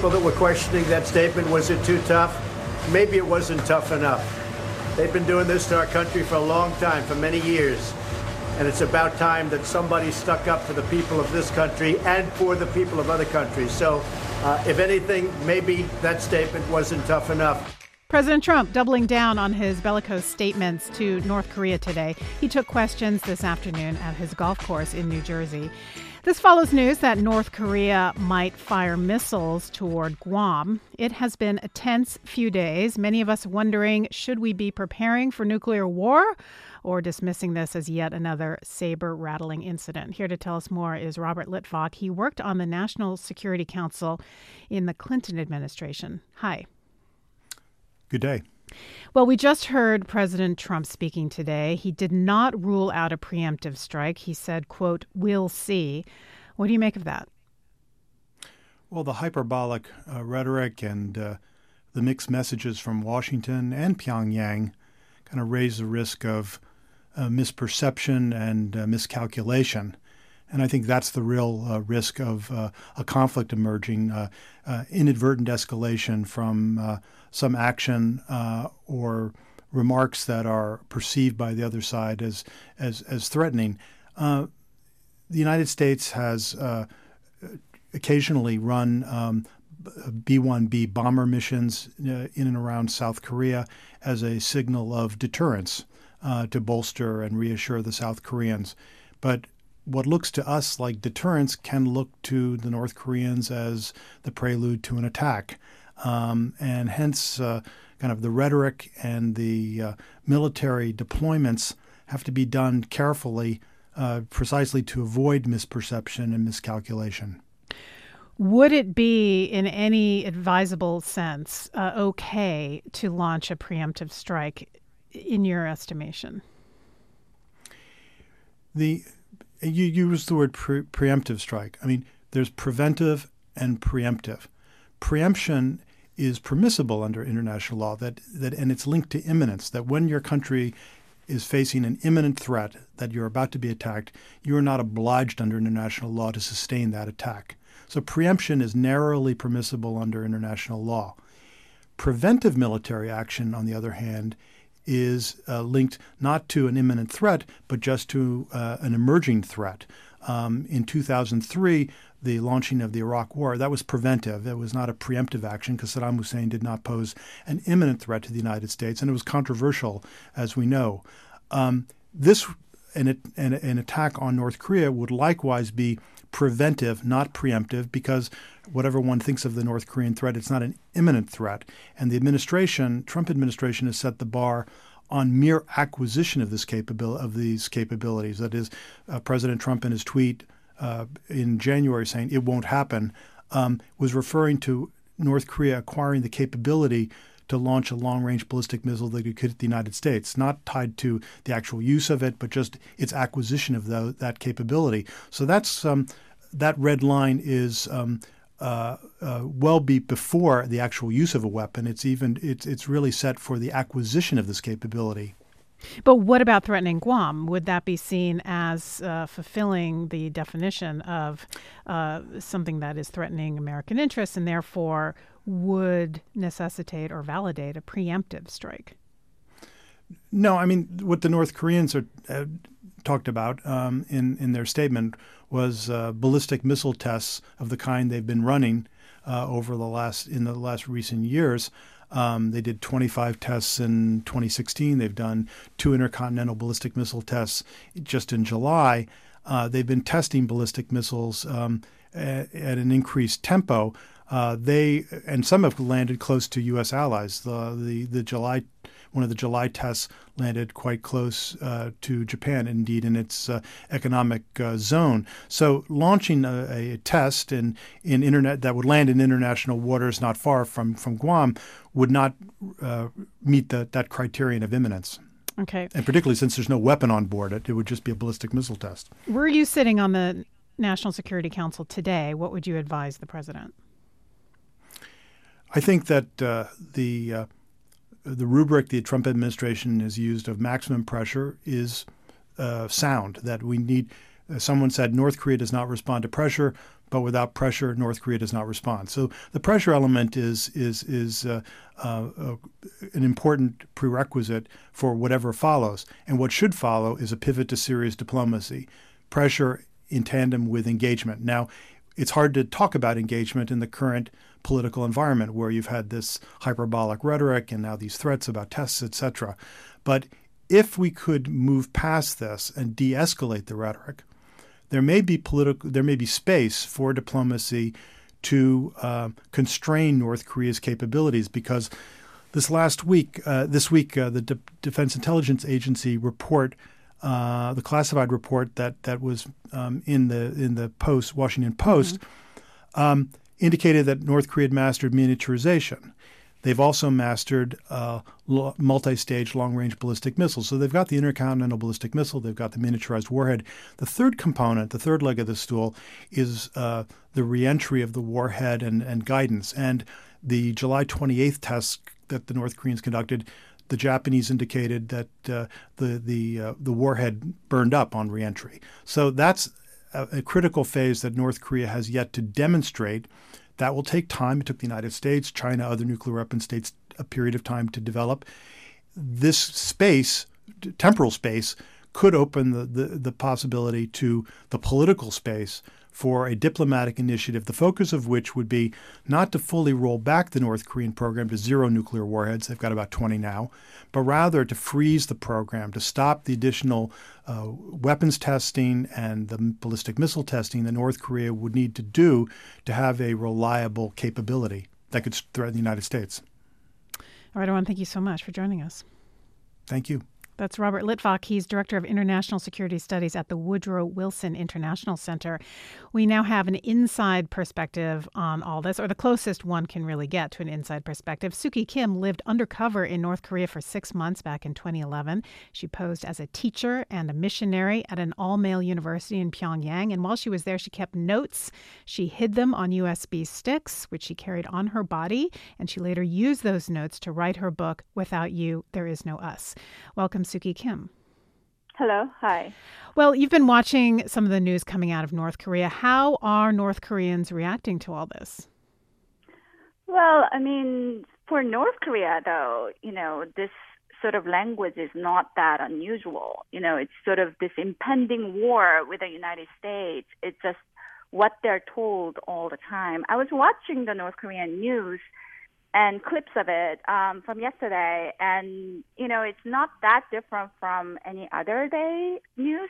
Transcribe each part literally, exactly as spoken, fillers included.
people that were questioning that statement. Was it too tough? Maybe it wasn't tough enough. They've been doing this to our country for a long time, for many years. And it's about time that somebody stuck up for the people of this country and for the people of other countries. So, uh, if anything, maybe that statement wasn't tough enough. President Trump doubling down on his bellicose statements to North Korea today. He took questions this afternoon at his golf course in New Jersey. This follows news that North Korea might fire missiles toward Guam. It has been a tense few days. Many of us wondering, should we be preparing for nuclear war or dismissing this as yet another saber-rattling incident? Here to tell us more is Robert Litvak. He worked on the National Security Council in the Clinton administration. Hi. Good day. Well, we just heard President Trump speaking today. He did not rule out a preemptive strike. He said, quote, "We'll see." What do you make of that? Well, the hyperbolic uh, rhetoric and uh, the mixed messages from Washington and Pyongyang kind of raise the risk of uh, misperception and uh, miscalculation. And I think that's the real uh, risk of uh, a conflict emerging, uh, uh, inadvertent escalation from uh, some action uh, or remarks that are perceived by the other side as as, as threatening. Uh, the United States has uh, occasionally run um, B one B bomber missions uh, in and around South Korea as a signal of deterrence uh, to bolster and reassure the South Koreans. But what looks to us like deterrence can look to the North Koreans as the prelude to an attack. Um, and hence, uh, kind of the rhetoric and the uh, military deployments have to be done carefully, uh, precisely to avoid misperception and miscalculation. Would it be, in any advisable sense, uh, okay to launch a preemptive strike, in your estimation? The You use the word pre- preemptive strike. I mean, there's preventive and preemptive. Preemption is permissible under international law, that, that and it's linked to imminence, that when your country is facing an imminent threat, that you're about to be attacked, you are not obliged under international law to sustain that attack. So preemption is narrowly permissible under international law. Preventive military action, on the other hand, is uh, linked not to an imminent threat, but just to uh, an emerging threat. Um, in two thousand three, the launching of the Iraq War, that was preventive. It was not a preemptive action because Saddam Hussein did not pose an imminent threat to the United States, and it was controversial, as we know. Um, this, an, an, an attack on North Korea would likewise be preventive, not preemptive, because whatever one thinks of the North Korean threat, it's not an imminent threat. And the administration, Trump administration, has set the bar on mere acquisition of this capability, of these capabilities. That is, uh, President Trump in his tweet uh, in January saying it won't happen um, was referring to North Korea acquiring the capability to launch a long-range ballistic missile that could hit the United States, not tied to the actual use of it, but just its acquisition of the, that capability. So that's um, that red line is um, uh, uh, well be before the actual use of a weapon. It's even it's it's really set for the acquisition of this capability. But what about threatening Guam? Would that be seen as uh, fulfilling the definition of uh, something that is threatening American interests and therefore would necessitate or validate a preemptive strike? No, I mean, what the North Koreans are, uh, talked about um, in, in their statement was uh, ballistic missile tests of the kind they've been running uh, over the last in the last recent years. Um, they did twenty-five tests in twenty sixteen. They've done two intercontinental ballistic missile tests just in July. Uh, they've been testing ballistic missiles um, at, at an increased tempo. Uh, they and some have landed close to U S allies. The the the July one of the July tests landed quite close uh, to Japan, indeed in its uh, economic uh, zone. So launching a, a test in in internet that would land in international waters not far from from Guam would not uh, meet the, that criterion of imminence. Okay, and particularly since there's no weapon on board it, it would just be a ballistic missile test. Were you sitting on the National Security Council today? What would you advise the president? I think that uh, the uh, the rubric the Trump administration has used of maximum pressure is uh, sound. That we need. Uh, someone said North Korea does not respond to pressure. but without pressure, North Korea does not respond. So the pressure element is is is uh, uh, uh, an important prerequisite for whatever follows. And what should follow is a pivot to serious diplomacy, pressure in tandem with engagement. Now, it's hard to talk about engagement in the current political environment where you've had this hyperbolic rhetoric and now these threats about tests, et cetera. But if we could move past this and de-escalate the rhetoric, there may be political, there may be space for diplomacy to uh, constrain North Korea's capabilities, because this last week, uh, this week, uh, the De- Defense Intelligence Agency report, uh, the classified report that that was um, in the in the Post, Washington Post, mm-hmm. um, indicated that North Korea had mastered miniaturization. They've also mastered uh, multi-stage long-range ballistic missiles. So they've got the intercontinental ballistic missile. They've got the miniaturized warhead. The third component, the third leg of the stool, is uh, the reentry of the warhead and, and guidance. And the July twenty-eighth tests that the North Koreans conducted, the Japanese indicated that uh, the the uh, the warhead burned up on reentry. So that's a, a critical phase that North Korea has yet to demonstrate. That will take time. It took the United States, China, other nuclear weapon states a period of time to develop. This space, temporal space, could open the, the, the possibility to the political space for a diplomatic initiative, the focus of which would be not to fully roll back the North Korean program to zero nuclear warheads. They've got about twenty now, but rather to freeze the program, to stop the additional uh, weapons testing and the ballistic missile testing that North Korea would need to do to have a reliable capability that could threaten the United States. All right, I want to thank you so much for joining us. Thank you. That's Robert Litvak. He's Director of International Security Studies at the Woodrow Wilson International Center. We now have an inside perspective on all this, or the closest one can really get to an inside perspective. Suki Kim lived undercover in North Korea for six months back in twenty eleven. She posed as a teacher and a missionary at an all-male university in Pyongyang. And while she was there, she kept notes. She hid them on U S B sticks, which she carried on her body. And she later used those notes to write her book, Without You, There Is No Us. Welcome, Suki Kim. Hello. Hi. Well, you've been watching some of the news coming out of North Korea. How are North Koreans reacting to all this? Well, I mean, for North Korea, though, you know, this sort of language is not that unusual. You know, it's sort of this impending war with the United States. It's just what they're told all the time. I was watching the North Korean news and clips of it um, from yesterday. And, you know, it's not that different from any other day news.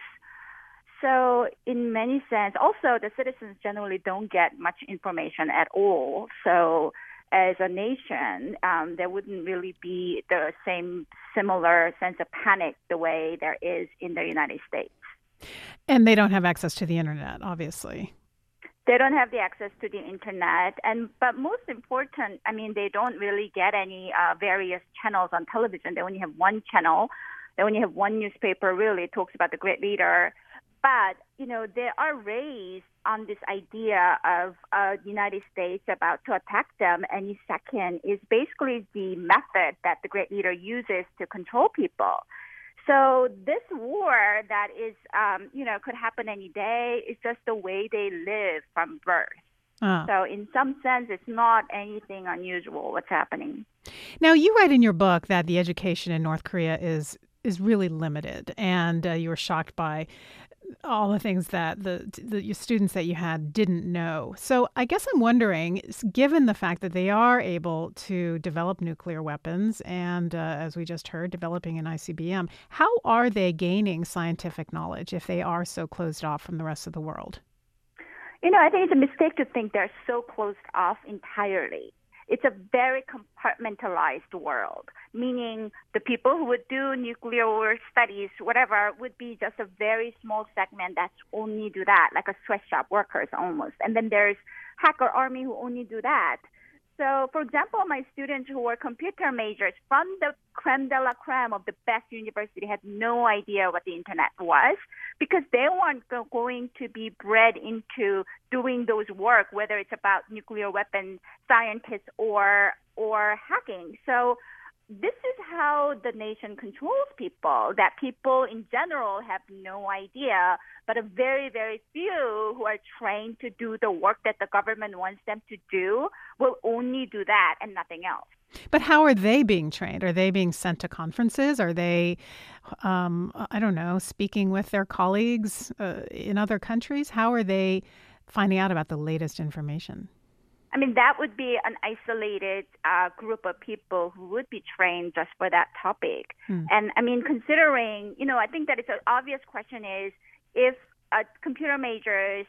So in many sense, also the citizens generally don't get much information at all. So as a nation, um, there wouldn't really be the same similar sense of panic the way there is in the United States. And they don't have access to the internet, obviously. They don't have the access to the internet, and but most important, I mean, they don't really get any uh, various channels on television. They only have one channel. They only have one newspaper. Really, it talks about the great leader. But you know, they are raised on this idea of uh, the United States about to attack them any second is basically the method that the great leader uses to control people. So this war that is, um, you know, could happen any day is just the way they live from birth. Uh. So in some sense, it's not anything unusual what's happening. Now, you write in your book that the education in North Korea is is really limited, and uh, you were shocked by all the things that the, the students that you had didn't know. So I guess I'm wondering, given the fact that they are able to develop nuclear weapons and, uh, as we just heard, developing an I C B M, how are they gaining scientific knowledge if they are so closed off from the rest of the world? You know, I think it's a mistake to think they're so closed off entirely. It's a very compartmentalized world, meaning the people who would do nuclear studies, whatever, would be just a very small segment that's only do that, like a sweatshop workers almost. And then there's hacker army who only do that. So, for example, my students who were computer majors from the creme de la creme of the best university had no idea what the internet was because they weren't go- going to be bred into doing those work, whether it's about nuclear weapon scientists or or hacking. So this is how the nation controls people, that people in general have no idea, but a very, very few who are trained to do the work that the government wants them to do will only do that and nothing else. But how are they being trained? Are they being sent to conferences? Are they, um, I don't know, speaking with their colleagues uh, in other countries? How are they finding out about the latest information? I mean, that would be an isolated uh, group of people who would be trained just for that topic. Hmm. And I mean, considering, you know, I think that it's an obvious question is if uh, computer majors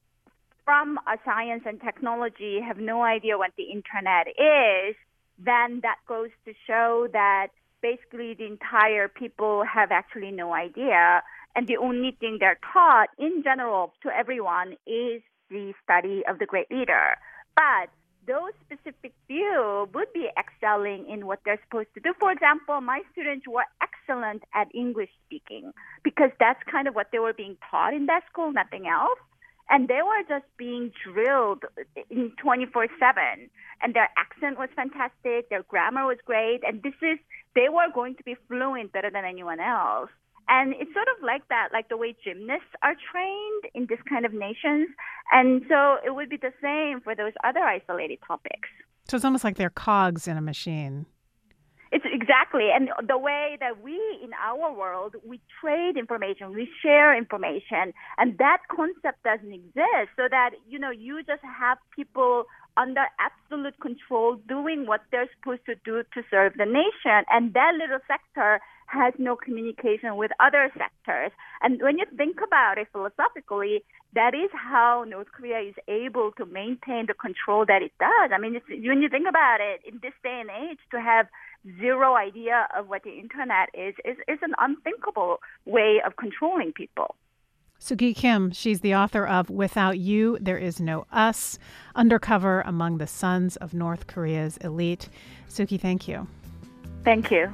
from uh, science and technology have no idea what the internet is, then that goes to show that basically the entire people have actually no idea. And the only thing they're taught in general to everyone is the study of the great leader. But those specific few would be excelling in what they're supposed to do. For example, my students were excellent at English speaking because that's kind of what they were being taught in that school, nothing else. And they were just being drilled in twenty-four seven. And their accent was fantastic. Their grammar was great. And this is, they were going to be fluent better than anyone else. And it's sort of like that, like the way gymnasts are trained in this kind of nations. And so it would be the same for those other isolated topics. So it's almost like they're cogs in a machine. It's exactly. And the way that we, in our world, we trade information, we share information, and that concept doesn't exist. So that, you know, you just have people under absolute control doing what they're supposed to do to serve the nation. And that little sector has no communication with other sectors. And when you think about it philosophically, that is how North Korea is able to maintain the control that it does. I mean, it's, when you think about it, in this day and age, to have zero idea of what the internet is, is, is an unthinkable way of controlling people. Soo-ki Kim, she's the author of Without You, There Is No Us, Undercover Among the Sons of North Korea's Elite. Soo-ki, thank you. Thank you.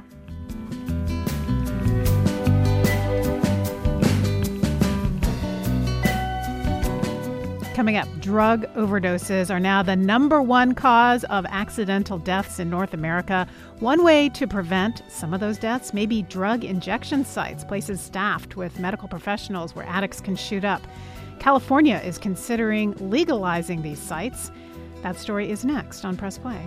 Coming up, drug overdoses are now the number one cause of accidental deaths in North America. One way to prevent some of those deaths may be drug injection sites, places staffed with medical professionals where addicts can shoot up. California is considering legalizing these sites. That story is next on Press Play.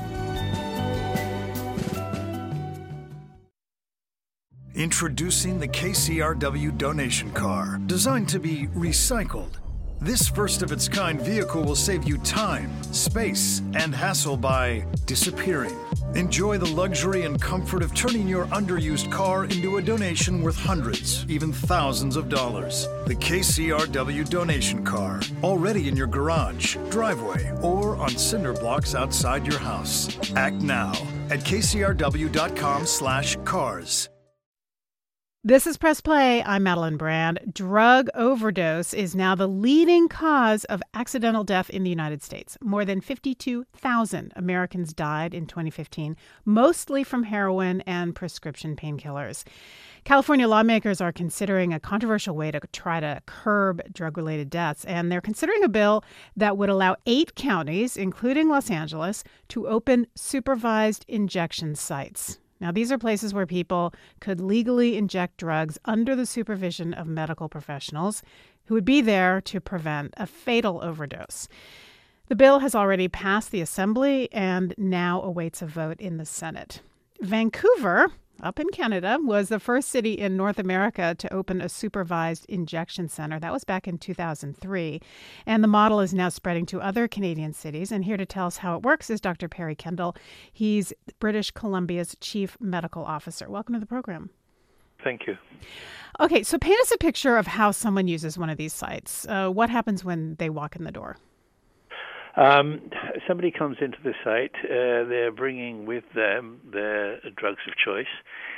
Introducing the K C R W donation car, designed to be recycled. This first-of-its-kind vehicle will save you time, space, and hassle by disappearing. Enjoy the luxury and comfort of turning your underused car into a donation worth hundreds, even thousands of dollars. The K C R W donation car, already in your garage, driveway, or on cinder blocks outside your house. Act now at k c r w dot com slash cars. This is Press Play. I'm Madeline Brand. Drug overdose is now the leading cause of accidental death in the United States. More than fifty-two thousand Americans died in twenty fifteen, mostly from heroin and prescription painkillers. California lawmakers are considering a controversial way to try to curb drug-related deaths, and they're considering a bill that would allow eight counties, including Los Angeles, to open supervised injection sites. Now, these are places where people could legally inject drugs under the supervision of medical professionals who would be there to prevent a fatal overdose. The bill has already passed the Assembly and now awaits a vote in the Senate. Vancouver, up in Canada, was the first city in North America to open a supervised injection center. That was back in two thousand three. And the model is now spreading to other Canadian cities. And here to tell us how it works is Doctor Perry Kendall. He's British Columbia's Chief Medical Officer. Welcome to the program. Thank you. Okay, so paint us a picture of how someone uses one of these sites. Uh, what happens when they walk in the door? Um, somebody comes into the site, uh, they're bringing with them their drugs of choice,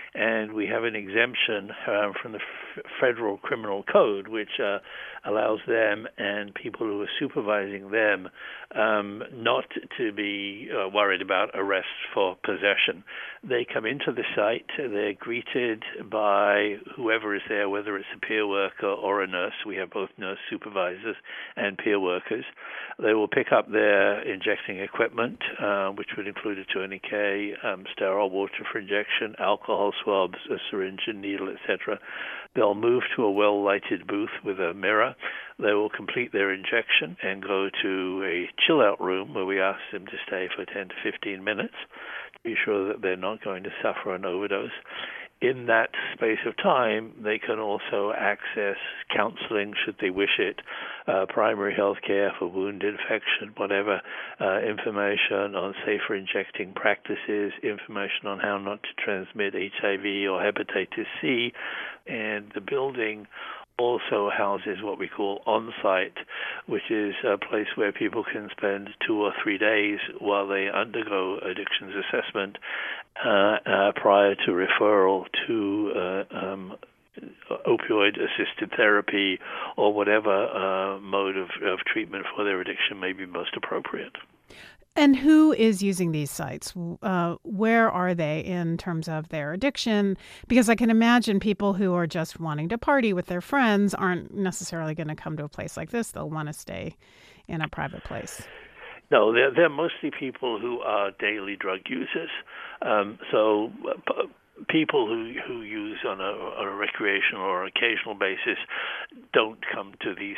And we have an exemption uh, from the f- federal criminal code, which uh, allows them and people who are supervising them um, not to be uh, worried about arrests for possession. They come into the site, they're greeted by whoever is there, whether it's a peer worker or a nurse. We have both nurse supervisors and peer workers. They will pick up their injecting equipment, uh, which would include a tourniquet, um, sterile water for injection, alcohol swabs, a syringe and needle, et cetera. They'll move to a well-lighted booth with a mirror. They will complete their injection and go to a chill-out room where we ask them to stay for ten to fifteen minutes to be sure that they're not going to suffer an overdose. In that space of time, they can also access counseling, should they wish it, uh, primary health care for wound infection, whatever, uh, information on safer injecting practices, information on how not to transmit H I V or hepatitis C, and the building also houses what we call on-site, which is a place where people can spend two or three days while they undergo addictions assessment uh, uh, prior to referral to uh, um, opioid-assisted therapy or whatever uh, mode of, of treatment for their addiction may be most appropriate. And who is using these sites? Uh, where are they in terms of their addiction? Because I can imagine people who are just wanting to party with their friends aren't necessarily going to come to a place like this. They'll want to stay in a private place. No, they're, they're mostly people who are daily drug users. Um, so uh, people who, who use on a, on a recreational or occasional basis don't come to these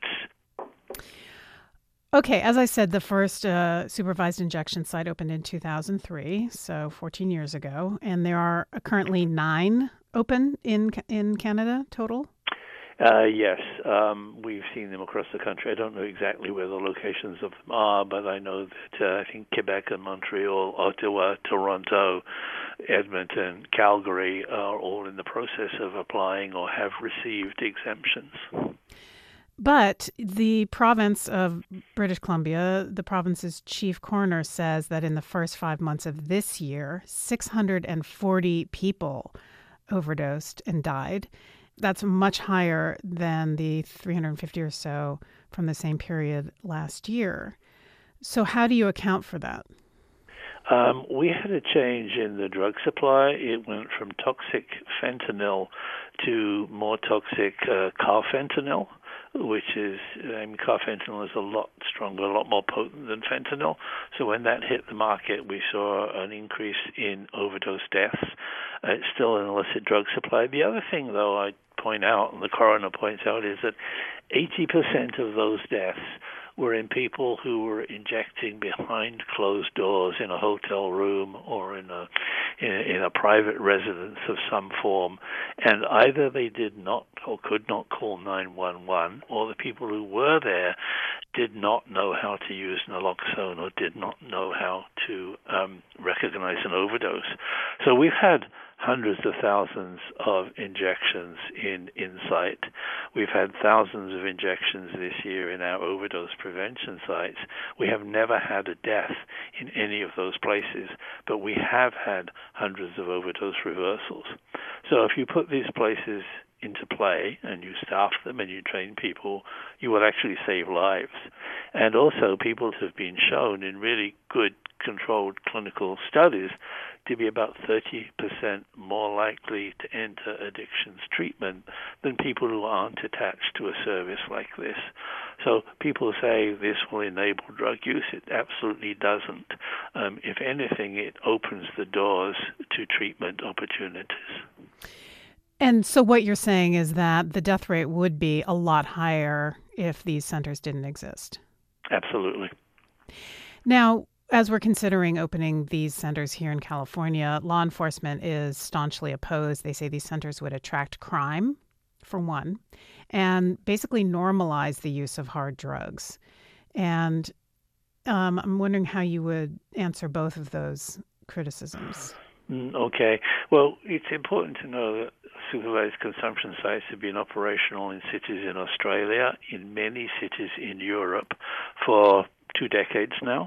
sites. Okay, as I said, the first uh, supervised injection site opened in two thousand three, so fourteen years ago, and there are currently nine open in in Canada total? Uh, yes, um, we've seen them across the country. I don't know exactly where the locations of them are, but I know that uh, I think Quebec and Montreal, Ottawa, Toronto, Edmonton, Calgary are all in the process of applying or have received exemptions. But the province of British Columbia, the province's chief coroner says that in the first five months of this year, six hundred forty people overdosed and died. That's much higher than the three hundred fifty or so from the same period last year. So how do you account for that? Um, we had a change in the drug supply. It went from toxic fentanyl to more toxic uh, carfentanil, which is, I mean, carfentanil is a lot stronger, a lot more potent than fentanyl. So when that hit the market, we saw an increase in overdose deaths. Uh, it's still an illicit drug supply. The other thing, though, I point out, and the coroner points out, is that eighty percent of those deaths were in people who were injecting behind closed doors in a hotel room or in a in a, in a private residence of some form, and either they did not or could not call nine one one, or the people who were there did not know how to use naloxone or did not know how to um, recognize an overdose. So we've had hundreds of thousands of injections in Insight. We've had thousands of injections this year in our overdose prevention sites. We have never had a death in any of those places, but we have had hundreds of overdose reversals. So if you put these places into play and you staff them and you train people, you will actually save lives. And also people have been shown in really good controlled clinical studies to be about thirty percent more likely to enter addictions treatment than people who aren't attached to a service like this. So people say this will enable drug use. It absolutely doesn't. Um, if anything, it opens the doors to treatment opportunities. And so what you're saying is that the death rate would be a lot higher if these centers didn't exist. Absolutely. Now, as we're considering opening these centers here in California, law enforcement is staunchly opposed. They say these centers would attract crime, for one, and basically normalize the use of hard drugs. And um, I'm wondering how you would answer both of those criticisms. Okay. Well, it's important to know that supervised consumption sites have been operational in cities in Australia, in many cities in Europe for two decades now.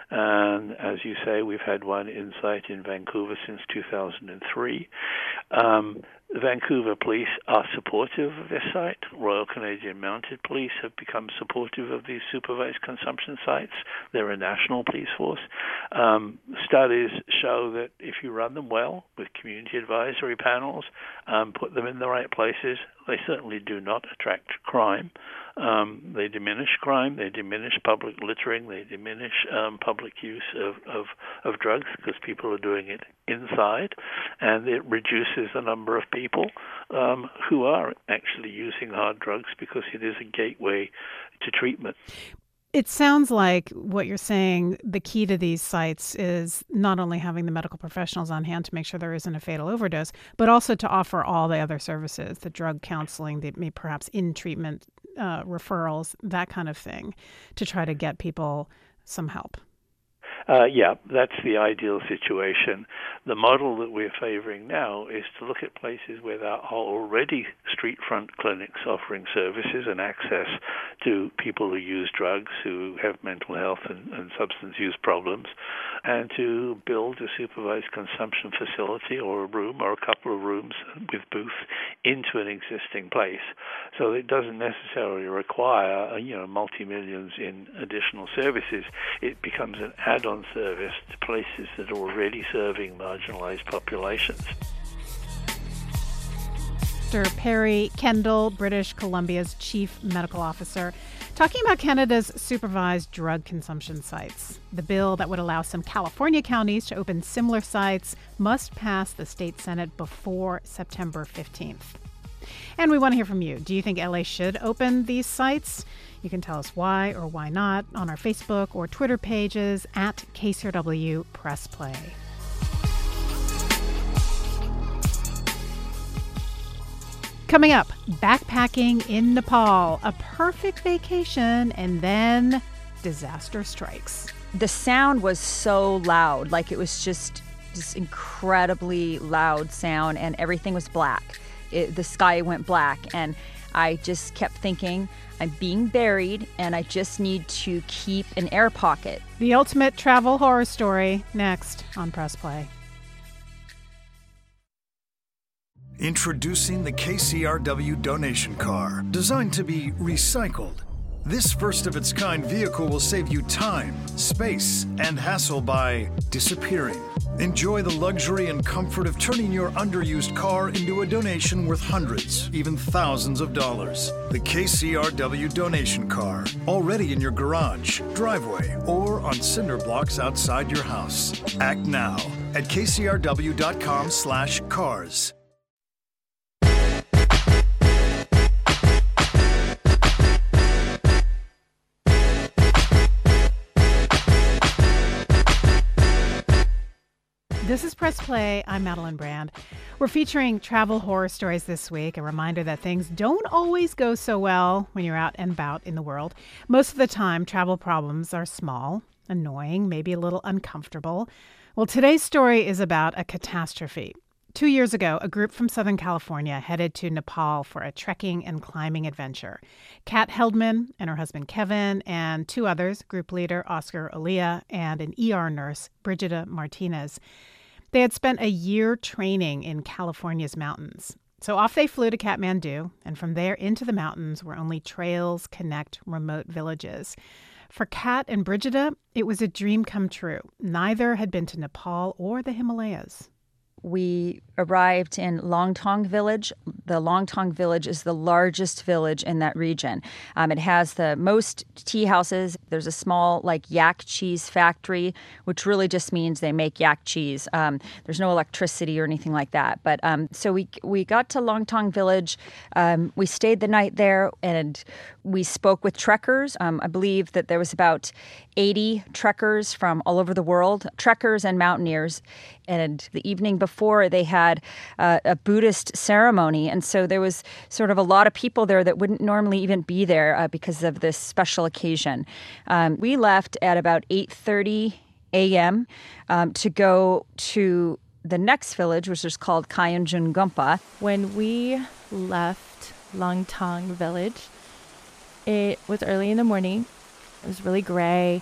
And as you say, we've had one in sight in Vancouver since two thousand three. Um, the Vancouver police are supportive of this site. Royal Canadian Mounted Police have become supportive of these supervised consumption sites. They're a national police force. Um, studies show that if you run them well with community advisory panels, um, put them in the right places, they certainly do not attract crime. Um, they diminish crime, they diminish public littering, they diminish um, public use of, of, of drugs because people are doing it inside, and it reduces the number of people um, who are actually using hard drugs because it is a gateway to treatment. It sounds like what you're saying, the key to these sites is not only having the medical professionals on hand to make sure there isn't a fatal overdose, but also to offer all the other services, the drug counseling, the maybe perhaps in-treatment uh, referrals, that kind of thing, to try to get people some help. Uh, yeah, that's the ideal situation. The model that we're favoring now is to look at places where there are already street-front clinics offering services and access to people who use drugs, who have mental health and, and substance use problems, and to build a supervised consumption facility or a room or a couple of rooms with booths into an existing place. So it doesn't necessarily require, you know, multi-millions in additional services. It becomes an add-on service to places that are already serving marginalized populations. Doctor Perry Kendall, British Columbia's Chief Medical Officer, talking about Canada's supervised drug consumption sites. The bill that would allow some California counties to open similar sites must pass the state Senate before September fifteenth. And we want to hear from you. Do you think L A should open these sites? You can tell us why or why not on our Facebook or Twitter pages at K C R W Press Play. Coming up, backpacking in Nepal, a perfect vacation, and then disaster strikes. The sound was so loud, like it was just this incredibly loud sound, and everything was black. It, the sky went black, and I just kept thinking, I'm being buried, and I just need to keep an air pocket. The ultimate travel horror story, next on Press Play. Introducing the K C R W donation car, designed to be recycled. This first-of-its-kind vehicle will save you time, space, and hassle by disappearing. Enjoy the luxury and comfort of turning your underused car into a donation worth hundreds, even thousands of dollars. The K C R W donation car, already in your garage, driveway, or on cinder blocks outside your house. Act now at K C R W dot com slash cars. This is Press Play. I'm Madeline Brand. We're featuring travel horror stories this week, a reminder that things don't always go so well when you're out and about in the world. Most of the time, travel problems are small, annoying, maybe a little uncomfortable. Well, today's story is about a catastrophe. Two years ago, a group from Southern California headed to Nepal for a trekking and climbing adventure. Kat Heldman and her husband Kevin and two others, group leader Oscar Olia and an E R nurse, Brigida Martinez. They had spent a year training in California's mountains. So off they flew to Kathmandu, and from there into the mountains where only trails connect remote villages. For Kat and Brigida, it was a dream come true. Neither had been to Nepal or the Himalayas. We arrived in Longtong Village. The Longtong Village is the largest village in that region. Um, it has the most tea houses. There's a small, like, yak cheese factory, which really just means they make yak cheese. Um, there's no electricity or anything like that. But um, so we we got to Longtong Village. Um, we stayed the night there, and we spoke with trekkers. Um, I believe that there was about eighty trekkers from all over the world, trekkers and mountaineers. And the evening before, they had uh, a Buddhist ceremony. And so there was sort of a lot of people there that wouldn't normally even be there uh, because of this special occasion. Um, we left at about eight thirty a.m. Um, to go to the next village, which is called Kayunjun Gumpa. When we left Longtong Village, it was early in the morning. It was really gray.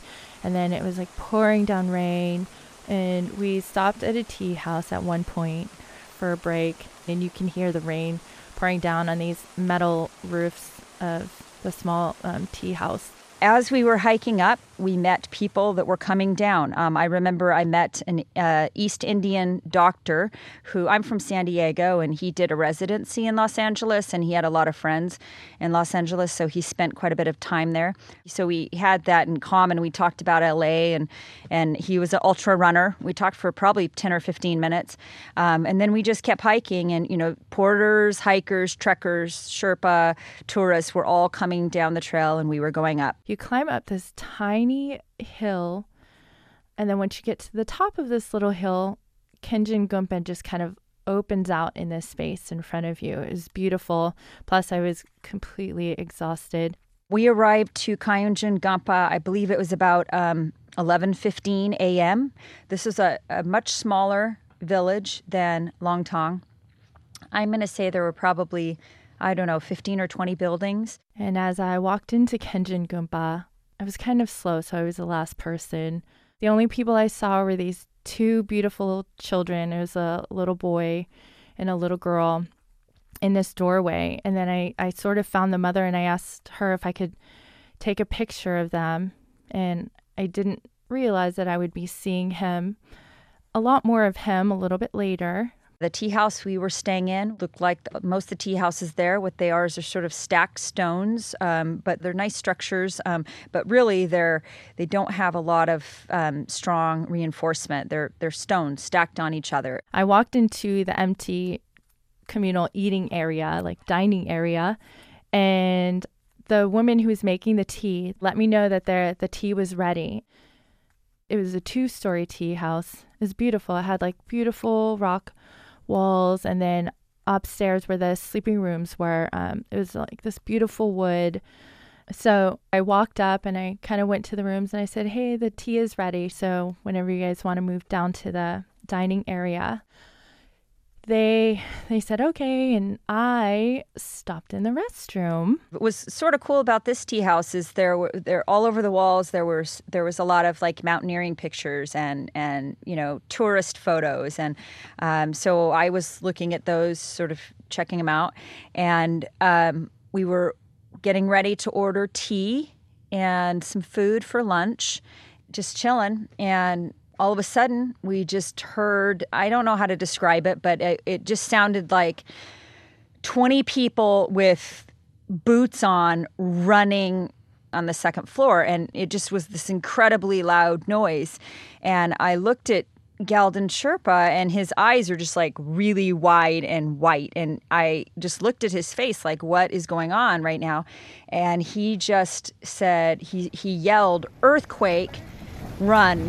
and then it was like pouring down rain. And we stopped at a tea house at one point for a break, and you can hear the rain pouring down on these metal roofs of the small um, tea house. As we were hiking up, we met people that were coming down. Um, I remember I met an uh, East Indian doctor who, I'm from San Diego, and he did a residency in Los Angeles, and he had a lot of friends in Los Angeles, so he spent quite a bit of time there. So we had that in common. We talked about L A, and, and he was an ultra runner. We talked for probably ten or fifteen minutes, um, and then we just kept hiking, and, you know, porters, hikers, trekkers, Sherpa, tourists were all coming down the trail, and we were going up. You climb up this tiny hill, and then once you get to the top of this little hill, Kenjin-gumpa just kind of opens out in this space in front of you. It was beautiful. Plus, I was completely exhausted. We arrived to Kenjin-gumpa, I believe it was about um, eleven fifteen a.m. This is a, a much smaller village than Longtong. I'm going to say there were probably, I don't know, fifteen or twenty buildings. And as I walked into Kenjin-gumpa, I was kind of slow, so I was the last person. The only people I saw were these two beautiful children. It was a little boy and a little girl in this doorway. And then I, I sort of found the mother, and I asked her if I could take a picture of them. And I didn't realize that I would be seeing him, a lot more of him a little bit later. The tea house we were staying in looked like most of the tea houses there. What they are is they're sort of stacked stones, um, but they're nice structures. Um, but really, they're they don't have a lot of um, strong reinforcement. They're they're stones stacked on each other. I walked into the empty communal eating area, like dining area, and the woman who was making the tea let me know that the the tea was ready. It was a two-story tea house. It was beautiful. It had like beautiful rock walls, and then upstairs where the sleeping rooms were, um, it was like this beautiful wood. So I walked up and I kind of went to the rooms and I said, hey, the tea is ready. So whenever you guys want to move down to the dining area, they they said, okay. And I stopped in the restroom. What was sort of cool about this tea house is there were there all over the walls there was there was a lot of like mountaineering pictures and and you know tourist photos, and um, so I was looking at those, sort of checking them out, and um, we were getting ready to order tea and some food for lunch, just chilling, and all of a sudden, we just heard, I don't know how to describe it, but it, it just sounded like twenty people with boots on running on the second floor. And it just was this incredibly loud noise. And I looked at Galden Sherpa, and his eyes are just like really wide and white. And I just looked at his face like, what is going on right now? And he just said, he, he yelled, "Earthquake, run."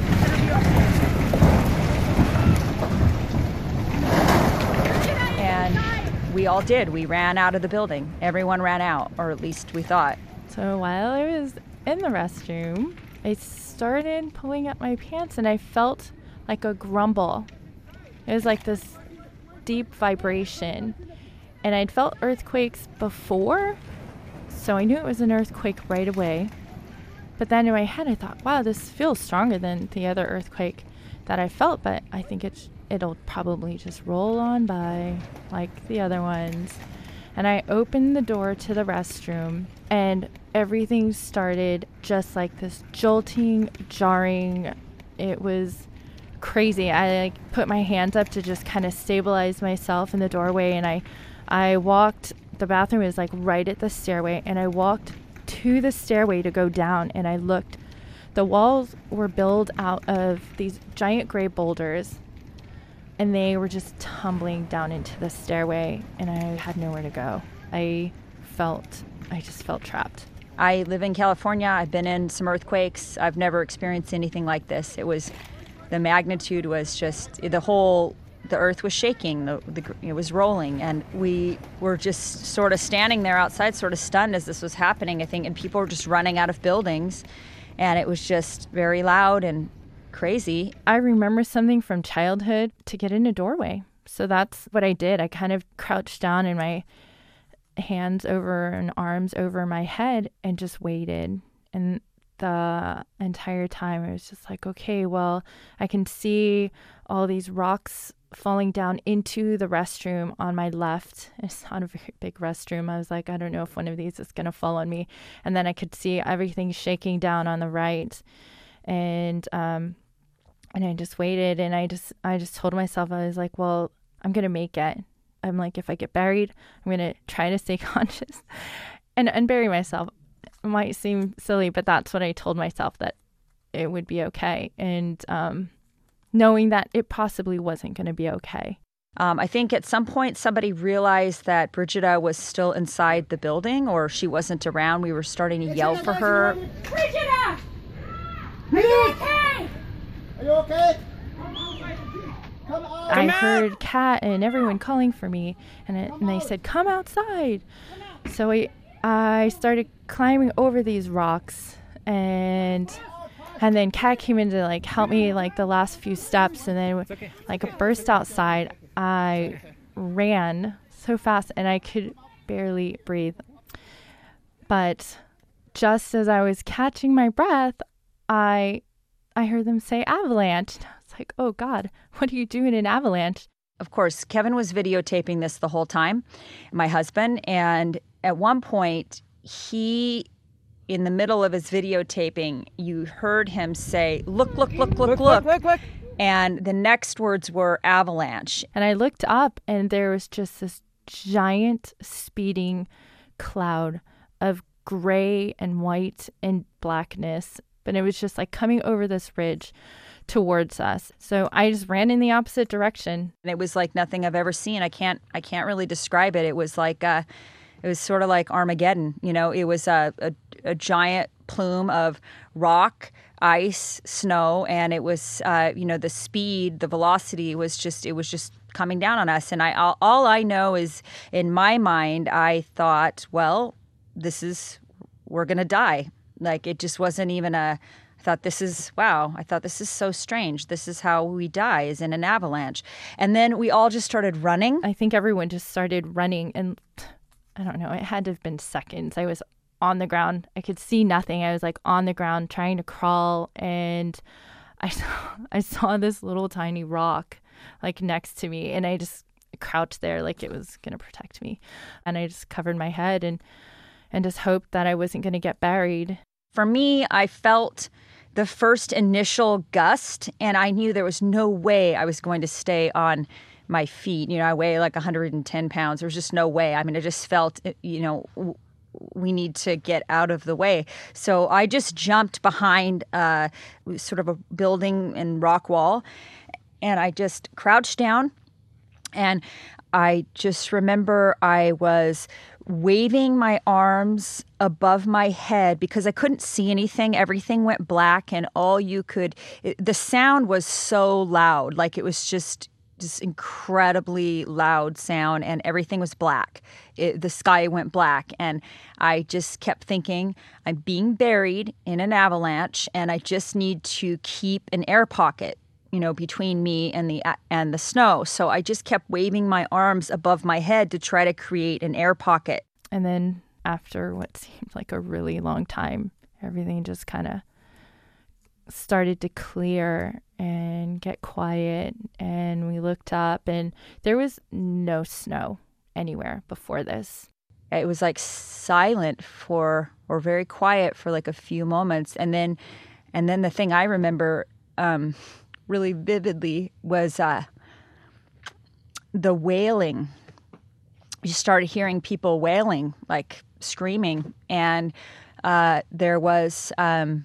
And we all did. We ran out of the building. Everyone ran out, or at least we thought. So while I was in the restroom, I started pulling up my pants and I felt like a grumble. It was like this deep vibration. And I'd felt earthquakes before, so I knew it was an earthquake right away. But then in my head, I thought, wow, this feels stronger than the other earthquake that I felt, but I think it's, it'll probably just roll on by like the other ones. And I opened the door to the restroom, and everything started just like this jolting, jarring. It was crazy. I like put my hands up to just kind of stabilize myself in the doorway, and I, I walked, the bathroom is like right at the stairway, and I walked to the stairway to go down, and I looked. The walls were built out of these giant gray boulders, and they were just tumbling down into the stairway, and I had nowhere to go. I felt, I just felt trapped. I live in California. I've been in some earthquakes. I've never experienced anything like this. It was, the magnitude was just, the whole, the earth was shaking, the, the, it was rolling, and we were just sort of standing there outside, sort of stunned as this was happening, I think, and people were just running out of buildings, and it was just very loud and crazy. I remember something from childhood, to get in a doorway. So that's what I did. I kind of crouched down in my hands over and arms over my head and just waited. And the entire time. I was just like, okay, well, I can see all these rocks falling down into the restroom on my left. It's not a very big restroom. I was like, I don't know if one of these is going to fall on me. And then I could see everything shaking down on the right. And um, and I just waited, and I just I just told myself, I was like, well, I'm going to make it. I'm like, if I get buried, I'm going to try to stay conscious and, and bury myself. It might seem silly, but that's what I told myself, that it would be okay. And um, knowing that it possibly wasn't going to be okay. Um, I think at some point somebody realized that Brigida was still inside the building, or she wasn't around. We were starting to yell for her. Brigida! Are you okay? Are you okay? Come on. I heard Kat and everyone calling for me, and, it, and they said, come outside. So I, I started climbing over these rocks, and and then Kat came in to like help me like the last few steps, and then like a burst outside. I ran so fast and I could barely breathe. But just as I was catching my breath, I I heard them say avalanche. I was like, oh God, what do you do in an avalanche? Of course, Kevin was videotaping this the whole time, my husband, and at one point, he, in the middle of his videotaping, you heard him say, look, look, look, look, look, look, look, look. And the next words were avalanche. And I looked up, and there was just this giant speeding cloud of gray and white and blackness. But it was just like coming over this ridge towards us. So I just ran in the opposite direction. And it was like nothing I've ever seen. I can't I can't really describe it. It was like uh, it was sort of like Armageddon. You know, it was a, a, a giant plume of rock, ice, snow, and it was uh, you know, the speed, the velocity was just it was just coming down on us. And I all, all I know is in my mind I thought, well, this is we're gonna die. Like it just wasn't even a. I thought this is, wow, I thought this is so strange. This is how we die, is in an avalanche. And then we all just started running. I think everyone just started running, and I don't know, it had to have been seconds. I was on the ground. I could see nothing. I was like on the ground trying to crawl, and I saw, I saw this little tiny rock like next to me, and I just crouched there like it was going to protect me. And I just covered my head and, and just hoped that I wasn't going to get buried. For me, I felt the first initial gust, and I knew there was no way I was going to stay on my feet. You know, I weigh like one hundred ten pounds. There was just no way. I mean, I just felt, you know, we need to get out of the way. So I just jumped behind uh, sort of a building and rock wall, and I just crouched down, and I just remember I was waving my arms above my head because I couldn't see anything. Everything went black, and all you could, it, the sound was so loud. Like it was just, just incredibly loud sound, and everything was black. It, the sky went black, and I just kept thinking, I'm being buried in an avalanche, and I just need to keep an air pocket, you know, between me and the and the snow. So I just kept waving my arms above my head to try to create an air pocket. And then after what seemed like a really long time, everything just kind of started to clear and get quiet. And we looked up, and there was no snow anywhere before this. It was like silent for, or very quiet for like a few moments. And then, and then the thing I remember, um, really vividly was uh, the wailing. You started hearing people wailing, like screaming, and uh, there was um,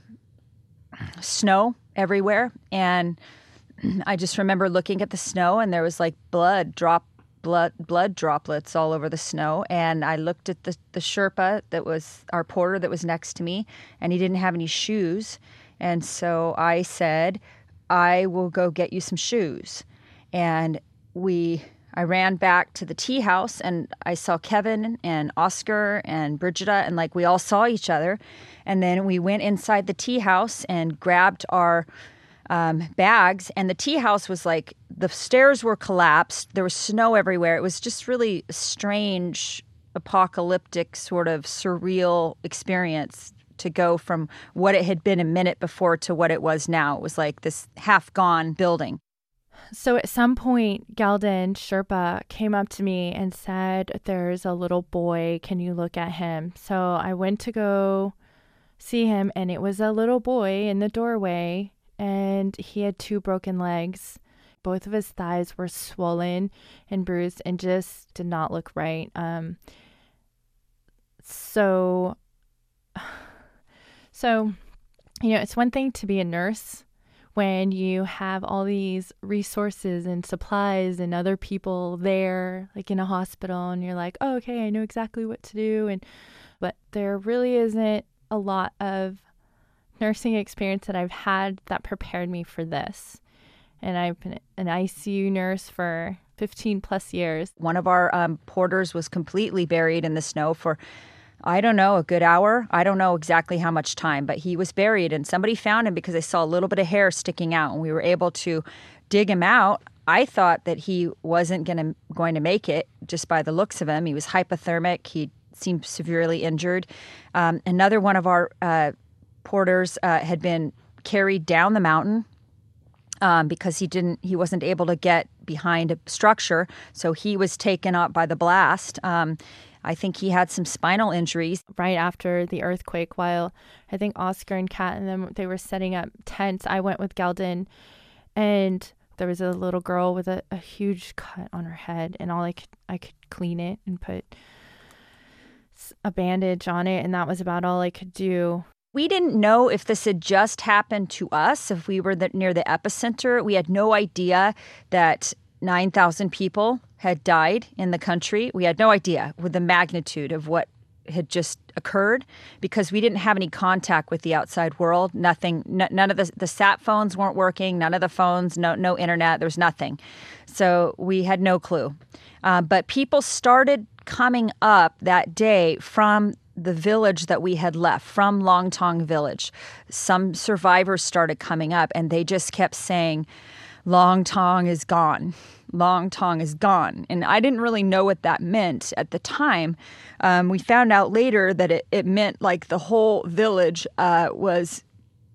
snow everywhere. And I just remember looking at the snow, and there was like blood drop, blood, blood droplets all over the snow. And I looked at the, the Sherpa that was our porter that was next to me, and he didn't have any shoes. And so I said, I will go get you some shoes. And we, I ran back to the tea house, and I saw Kevin and Oscar and Brigida, and like we all saw each other. And then we went inside the tea house and grabbed our um, bags. And the tea house was like, the stairs were collapsed. There was snow everywhere. It was just really a strange, apocalyptic, sort of surreal experience to go from what it had been a minute before to what it was now. It was like this half-gone building. So at some point, Gelden Sherpa came up to me and said, there's a little boy. Can you look at him? So I went to go see him, and it was a little boy in the doorway, and he had two broken legs. Both of his thighs were swollen and bruised and just did not look right. Um, so, so, you know, it's one thing to be a nurse when you have all these resources and supplies and other people there, like in a hospital, and you're like, oh, okay, I know exactly what to do. And but there really isn't a lot of nursing experience that I've had that prepared me for this. And I've been an I C U nurse for fifteen plus years. One of our um, porters was completely buried in the snow for, I don't know, a good hour. I don't know exactly how much time, but he was buried, and somebody found him because they saw a little bit of hair sticking out, and we were able to dig him out. I thought that he wasn't gonna, going to make it just by the looks of him. He was hypothermic. He seemed severely injured. Um, another one of our uh, porters uh, had been carried down the mountain um, because he didn't, he wasn't able to get behind a structure, so he was taken up by the blast. Um, I think he had some spinal injuries. Right after the earthquake, while I think Oscar and Kat and them, they were setting up tents, I went with Gelden, and there was a little girl with a, a huge cut on her head, and all I could, I could clean it and put a bandage on it, and that was about all I could do. We didn't know if this had just happened to us, if we were the, near the epicenter. We had no idea that nine thousand people had died in the country. We had no idea with the magnitude of what had just occurred because we didn't have any contact with the outside world. Nothing, n- none of the, the sat phones weren't working, none of the phones, no, no internet, there was nothing. So we had no clue. Uh, but people started coming up that day from the village that we had left, from Longtong Village. Some survivors started coming up, and they just kept saying, Longtong is gone. Longtong is gone. And I didn't really know what that meant at the time. Um, we found out later that it, it meant like the whole village uh, was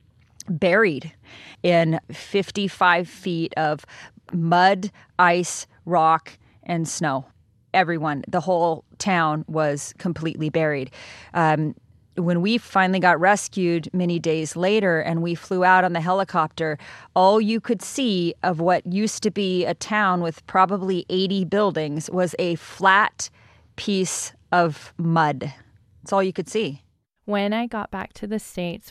buried in fifty-five feet of mud, ice, rock, and snow. Everyone, the whole town was completely buried. Um, when we finally got rescued many days later and we flew out on the helicopter, all you could see of what used to be a town with probably eighty buildings was a flat piece of mud. That's all you could see. When I got back to the States,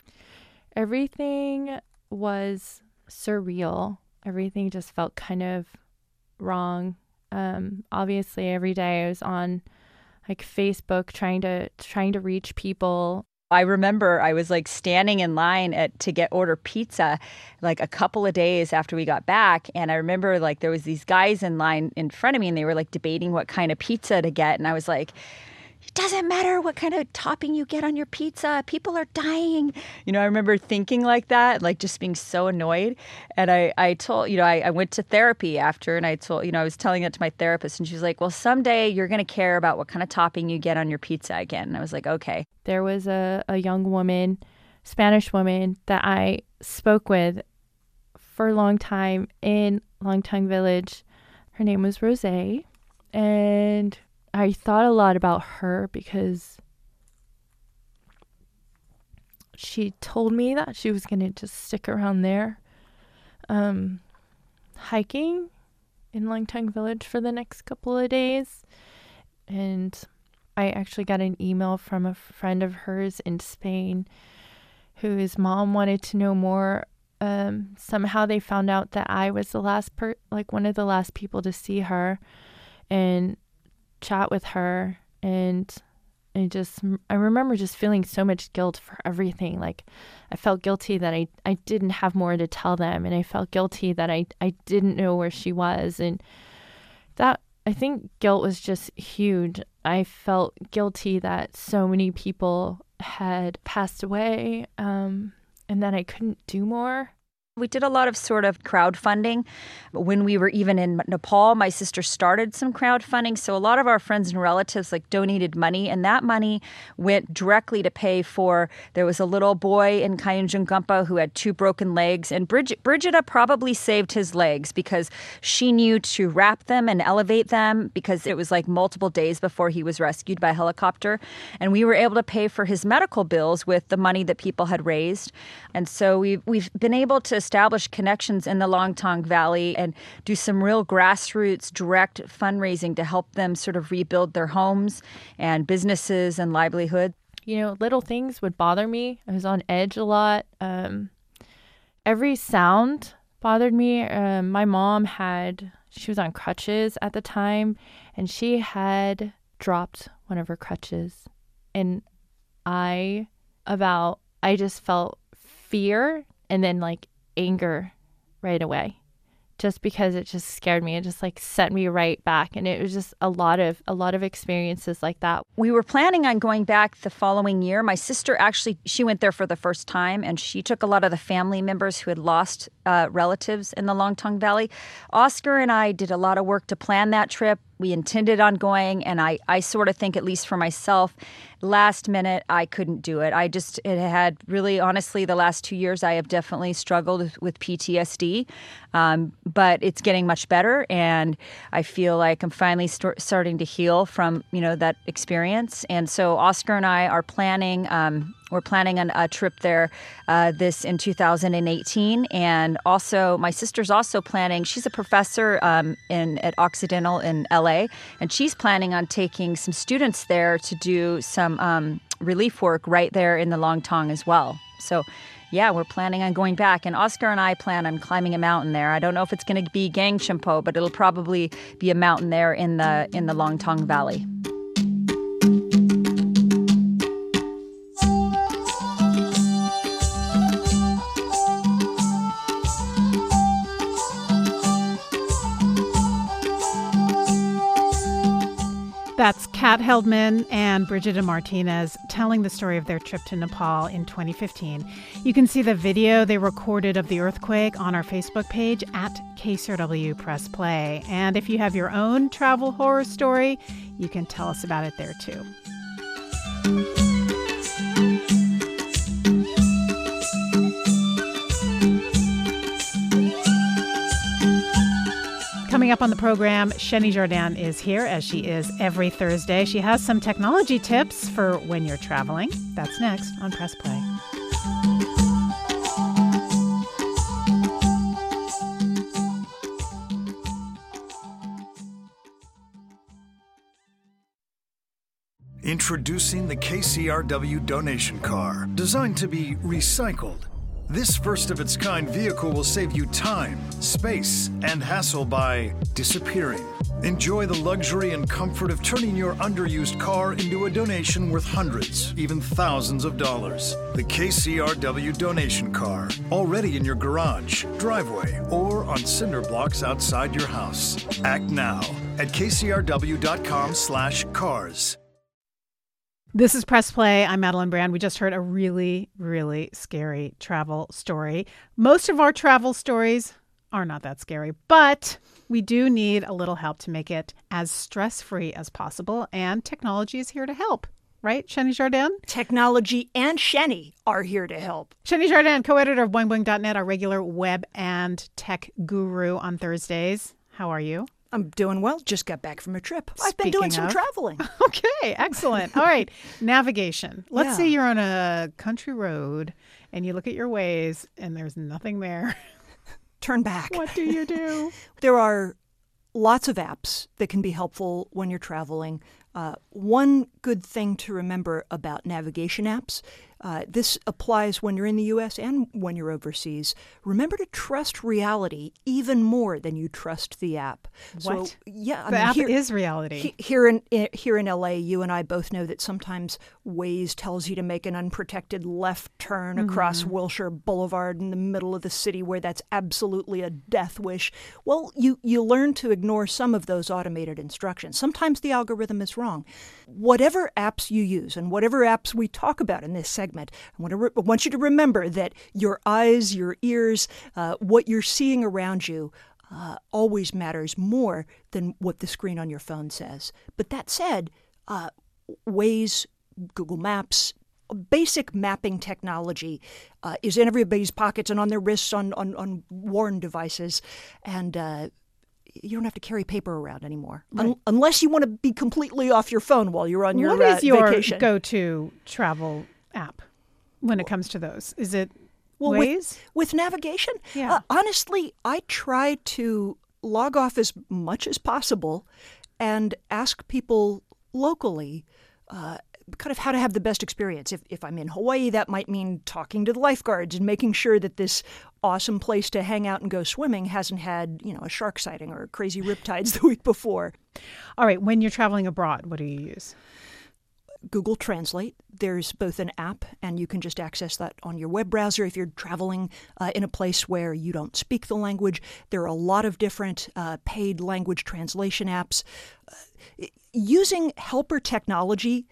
everything was surreal. Everything just felt kind of wrong. Um, obviously, every day I was on like Facebook trying to trying to reach people. I remember I was like standing in line at to get order pizza like a couple of days after we got back, and I remember like there was these guys in line in front of me, and they were like debating what kind of pizza to get, and I was like, it doesn't matter what kind of topping you get on your pizza. People are dying. You know, I remember thinking like that, like just being so annoyed. And I, I told, you know, I, I went to therapy after, and I told, you know, I was telling it to my therapist, and she was like, well, someday you're going to care about what kind of topping you get on your pizza again. And I was like, okay. There was a, a young woman, Spanish woman, that I spoke with for a long time in Longtong Village. Her name was Rosé, and I thought a lot about her because she told me that she was going to just stick around there um, hiking in Longtong Village for the next couple of days. And I actually got an email from a friend of hers in Spain whose mom wanted to know more. Um, somehow they found out that I was the last per like one of the last people to see her and chat with her, and I just I remember just feeling so much guilt for everything. Like I felt guilty that I, I didn't have more to tell them, and I felt guilty that I, I didn't know where she was, and that I think guilt was just huge. I felt guilty that so many people had passed away, um, and that I couldn't do more. We did a lot of sort of crowdfunding. When we were even in Nepal, my sister started some crowdfunding. So a lot of our friends and relatives like donated money, and that money went directly to pay for, there was a little boy in Kayunjungumpa who had two broken legs, and Bridget, Brigida probably saved his legs because she knew to wrap them and elevate them because it was like multiple days before he was rescued by helicopter. And we were able to pay for his medical bills with the money that people had raised. And so we've, we've been able to establish connections in the Longtong Valley and do some real grassroots direct fundraising to help them sort of rebuild their homes and businesses and livelihood. You know, little things would bother me. I was on edge a lot. Um, every sound bothered me. Um, my mom had, she was on crutches at the time, and she had dropped one of her crutches. And I, about, I just felt fear and then like anger right away, just because it just scared me. It just like set me right back. And it was just a lot of a lot of experiences like that. We were planning on going back the following year. My sister actually, she went there for the first time, and she took a lot of the family members who had lost uh, relatives in the Longtong Valley. Oscar and I did a lot of work to plan that trip. We intended on going, and I, I sort of think, at least for myself, last minute, I couldn't do it. I just, it had really, honestly, the last two years, I have definitely struggled with P T S D, um, but it's getting much better, and I feel like I'm finally st- starting to heal from, you know, that experience. And so Oscar and I are planning, um, we're planning an, a trip there uh, this in two thousand eighteen. And also, my sister's also planning, she's a professor um, in at Occidental in L A, and she's planning on taking some students there to do some um, relief work right there in the Longtong as well. So, yeah, we're planning on going back. And Oscar and I plan on climbing a mountain there. I don't know if it's going to be Gangchampo, but it'll probably be a mountain there in the in the Longtong Valley. That's Kat Heldman and Brigida Martinez telling the story of their trip to Nepal in twenty fifteen. You can see the video they recorded of the earthquake on our Facebook page at K C R W Press Play. And if you have your own travel horror story, you can tell us about it there too. Coming up on the program, Sheni Jardin is here, as she is every Thursday. She has some technology tips for when you're traveling. That's next on Press Play. Introducing the K C R W donation car, designed to be recycled. This first-of-its-kind vehicle will save you time, space, and hassle by disappearing. Enjoy the luxury and comfort of turning your underused car into a donation worth hundreds, even thousands of dollars. The K C R W donation car, already in your garage, driveway, or on cinder blocks outside your house. Act now at k c r w dot com slash cars. This is Press Play. I'm Madeline Brand. We just heard a really, really scary travel story. Most of our travel stories are not that scary, but we do need a little help to make it as stress-free as possible, and technology is here to help. Right, Sheni Jardin? Technology and Sheni are here to help. Sheni Jardin, co-editor of boing boing dot net, our regular web and tech guru on Thursdays. How are you? I'm doing well. Just got back from a trip. Speaking I've been doing some of, traveling. Okay, excellent. All right, navigation. Let's yeah. say you're on a country road and you look at your Waze and there's nothing there. Turn back. What do you do? There are lots of apps that can be helpful when you're traveling. Uh, one good thing to remember about navigation apps, uh, this applies when you're in the U S and when you're overseas. Remember to trust reality even more than you trust the app. What? So, yeah, I the mean, app here, is reality. He, here in here in L A, you and I both know that sometimes Waze tells you to make an unprotected left turn mm-hmm. across Wilshire Boulevard in the middle of the city, where that's absolutely a death wish. Well, you you learn to ignore some of those automated instructions. Sometimes the algorithm is wrong. wrong. Whatever apps you use and whatever apps we talk about in this segment, I want, to re- I want you to remember that your eyes, your ears, uh, what you're seeing around you uh, always matters more than what the screen on your phone says. But that said, uh, Waze, Google Maps, basic mapping technology uh, is in everybody's pockets and on their wrists on, on, on worn devices. And uh, you don't have to carry paper around anymore, right. Un- unless you want to be completely off your phone while you're on your, what is uh, your vacation. go-to travel app when it comes to those? Is it well, Waze? With, with navigation? Yeah. Uh, honestly, I try to log off as much as possible and ask people locally uh, kind of how to have the best experience. If, if I'm in Hawaii, that might mean talking to the lifeguards and making sure that this awesome place to hang out and go swimming hasn't had, you know, a shark sighting or crazy riptides the week before. All right. When you're traveling abroad, what do you use? Google Translate. There's both an app, and you can just access that on your web browser if you're traveling uh, in a place where you don't speak the language. There are a lot of different uh, paid language translation apps. Uh, using helper technology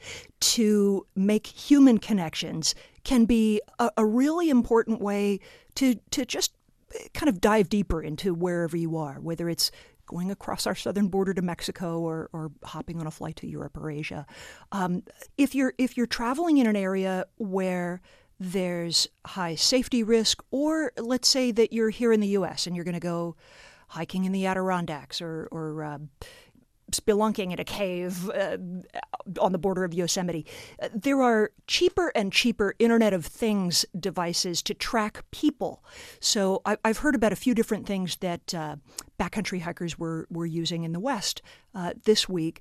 to make human connections can be a, a really important way to, to just kind of dive deeper into wherever you are, whether it's going across our southern border to Mexico or, or hopping on a flight to Europe or Asia. Um, if you're if you're traveling in an area where there's high safety risk, or let's say that you're here in the U S and you're going to go hiking in the Adirondacks or, or uh, spelunking in a cave uh, on the border of Yosemite. Uh, there are cheaper and cheaper Internet of Things devices to track people. So I, I've heard about a few different things that uh, backcountry hikers were, were using in the West uh, this week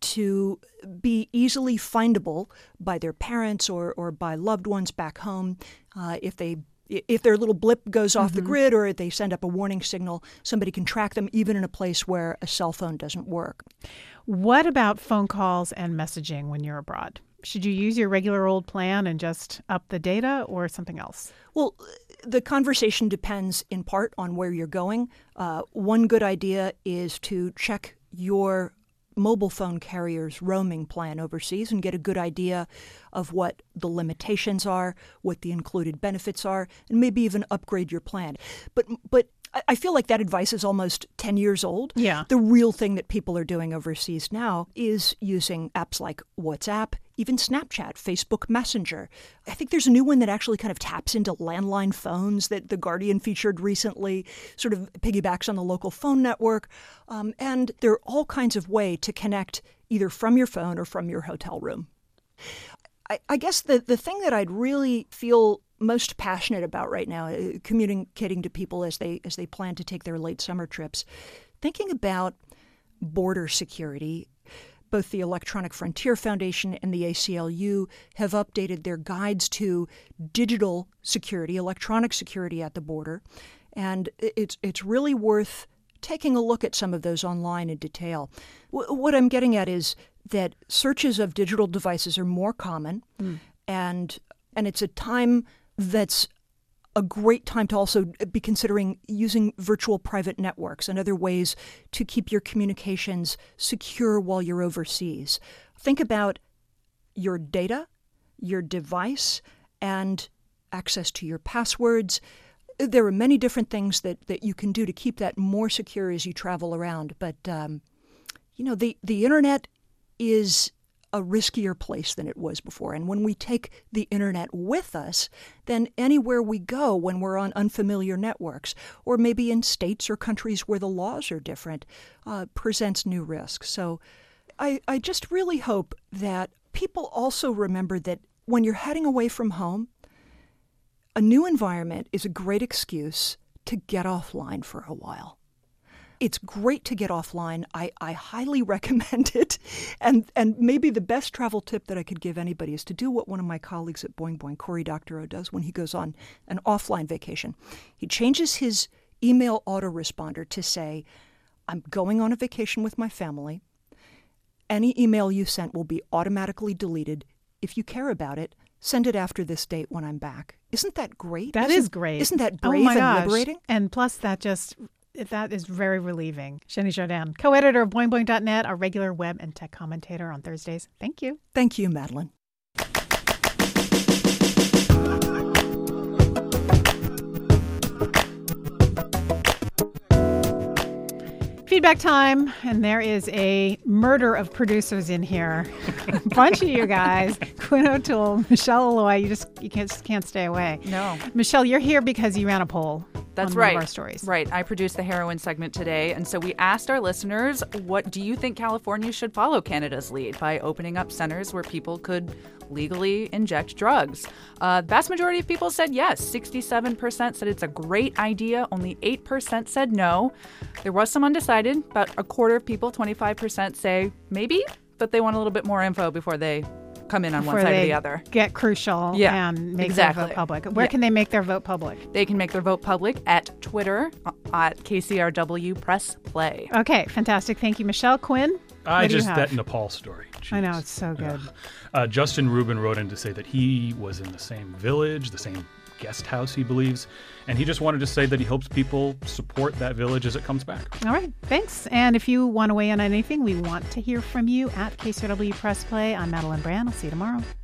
to be easily findable by their parents or, or by loved ones back home uh, if they If their little blip goes off mm-hmm. the grid or they send up a warning signal, somebody can track them even in a place where a cell phone doesn't work. What about phone calls and messaging when you're abroad? Should you use your regular old plan and just up the data or something else? Well, the conversation depends in part on where you're going. Uh, one good idea is to check your mobile phone carrier's roaming plan overseas and get a good idea of what the limitations are, what the included benefits are, and maybe even upgrade your plan. But but I feel like that advice is almost ten years old. Yeah. The real thing that people are doing overseas now is using apps like WhatsApp, even Snapchat, Facebook Messenger. I think there's a new one that actually kind of taps into landline phones that The Guardian featured recently, sort of piggybacks on the local phone network. Um, and there are all kinds of ways to connect either from your phone or from your hotel room. I, I guess the, the thing that I'd really feel most passionate about right now, uh, communicating to people as they as they plan to take their late summer trips, thinking about border security. Both the Electronic Frontier Foundation and the A C L U have updated their guides to digital security, electronic security at the border, and it's it's really worth taking a look at some of those online in detail. W- what I'm getting at is that searches of digital devices are more common, mm. and and it's a time that's a great time to also be considering using virtual private networks and other ways to keep your communications secure while you're overseas. Think about your data, your device, and access to your passwords. There are many different things that, that you can do to keep that more secure as you travel around. But, um, you know, the, the internet is a riskier place than it was before. And when we take the internet with us, then anywhere we go when we're on unfamiliar networks, or maybe in states or countries where the laws are different, uh, presents new risks. So I, I just really hope that people also remember that when you're heading away from home, a new environment is a great excuse to get offline for a while. It's great to get offline. I, I highly recommend it. And and maybe the best travel tip that I could give anybody is to do what one of my colleagues at Boing Boing, Cory Doctorow, does when he goes on an offline vacation. He changes his email autoresponder to say, I'm going on a vacation with my family. Any email you sent will be automatically deleted. If you care about it, send it after this date when I'm back. Isn't that great? That isn't, is great. Isn't that brave oh my and gosh. liberating? And plus that just that is very relieving. Shani Jordan, co-editor of boing boing dot net, our regular web and tech commentator on Thursdays. Thank you. Thank you, Madeline. Feedback time, and there is a murder of producers in here. A bunch of you guys, Quinn O'Toole, Michelle Alloy, you just you can't just can't stay away. No, Michelle, you're here because you ran a poll. That's on right. One of our stories. Right. I produced the heroin segment today, and so we asked our listeners, what do you think California should follow Canada's lead by opening up centers where people could legally inject drugs? Uh, the vast majority of people said yes. sixty-seven percent said it's a great idea. Only eight percent said no. There was some undecided. About a quarter of people, twenty-five percent, say maybe, but they want a little bit more info before they come in on Before one side they or the other. Get crucial Yeah, and make exactly. their vote public. Where Yeah. can they make their vote public? They can make their vote public at Twitter uh, at K C R W Press Play. Okay, fantastic. Thank you, Michelle. Quinn, I what do you just, have? that Nepal story. I Jeez. know, it's so good. Uh, Justin Rubin wrote in to say that he was in the same village, the same guest house, he believes, and he just wanted to say that he hopes people support that village as it comes back. All right, thanks. And if you want to weigh in on anything, we want to hear from you at K C R W Press Play. I'm Madeline Brand. I'll see you tomorrow.